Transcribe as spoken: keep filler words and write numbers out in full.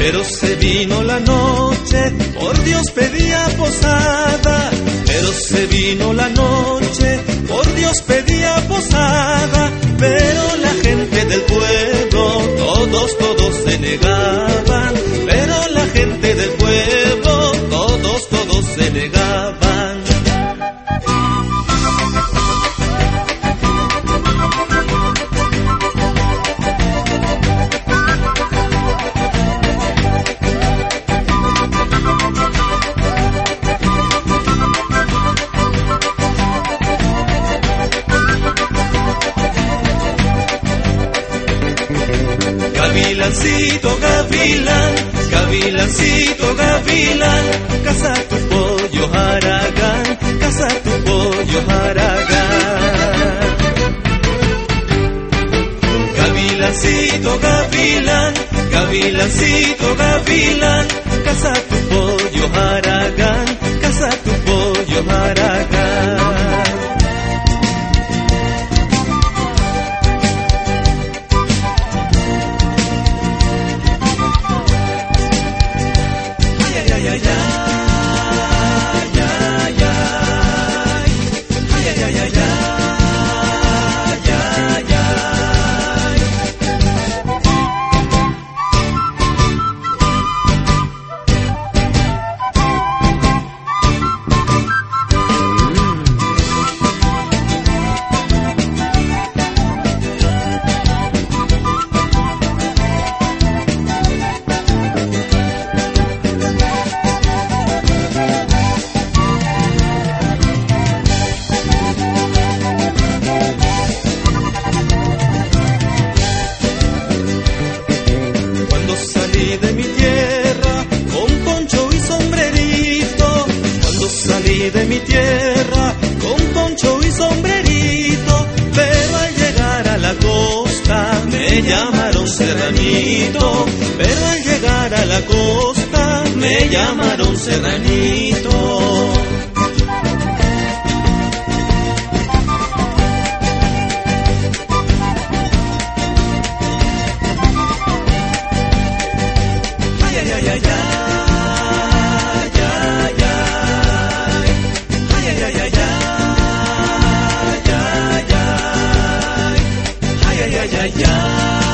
Pero se vino la noche, por Dios pedía posada. Pero se vino la noche, por Dios pedía posada. Pero la gente del pueblo, todos, todos se negaban. Pero la gente del pueblo, todos, todos se negaban. Gavilancito, gavilán, gavilancito, gavilán, caza tu pollo haragán, caza tu pollo haragán. Gavilancito, gavilán, gavilancito, gavilán, caza tu pollo haragán, caza tu pollo haragán. De mi tierra con poncho y sombrerito, pero al llegar a la costa me llamaron serranito, pero al llegar a la costa me llamaron serranito. Ay, ay, ay, ay, ay. Ya, ya.